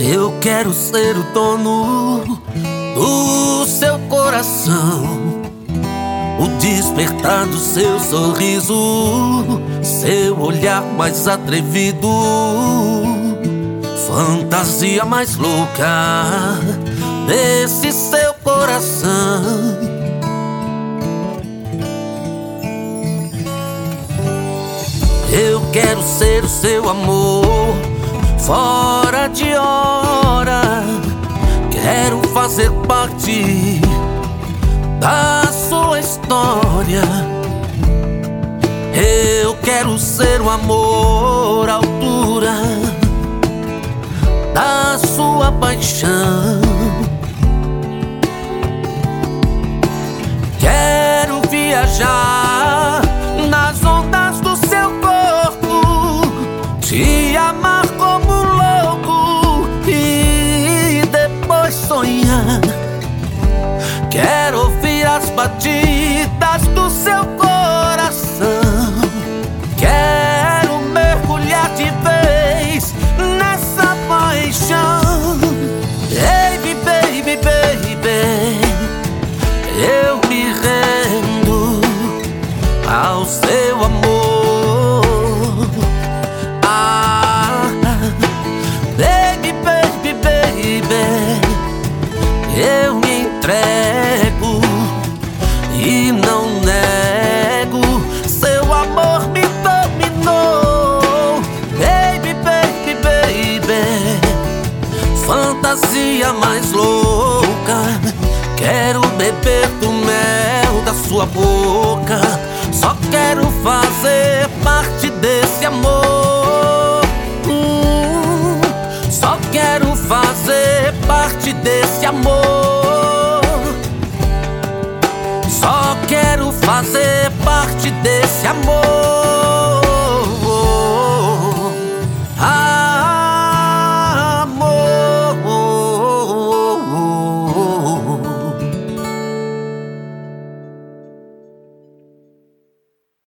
Eu quero ser o dono do seu coração, o despertar do seu sorriso, seu olhar mais atrevido, fantasia mais louca desse seu coração. Eu quero ser o seu amor fora de hora, quero fazer parte da sua história. Eu quero ser o amor à altura da sua paixão. Quero viajar nas ondas do seu corpo, te amar como um louco e depois sonhar. Quero ouvir as batidas do seu coração, quero mergulhar de vez nessa paixão. Baby, baby, baby, eu me rendo ao seu amor. Baby, baby, baby, eu me entrego e não nego, seu amor me dominou. Baby, baby, baby, fantasia mais louca, quero beber do mel da sua boca, só quero fazer parte desse amor. Só quero fazer parte desse amor. Só quero fazer parte desse amor.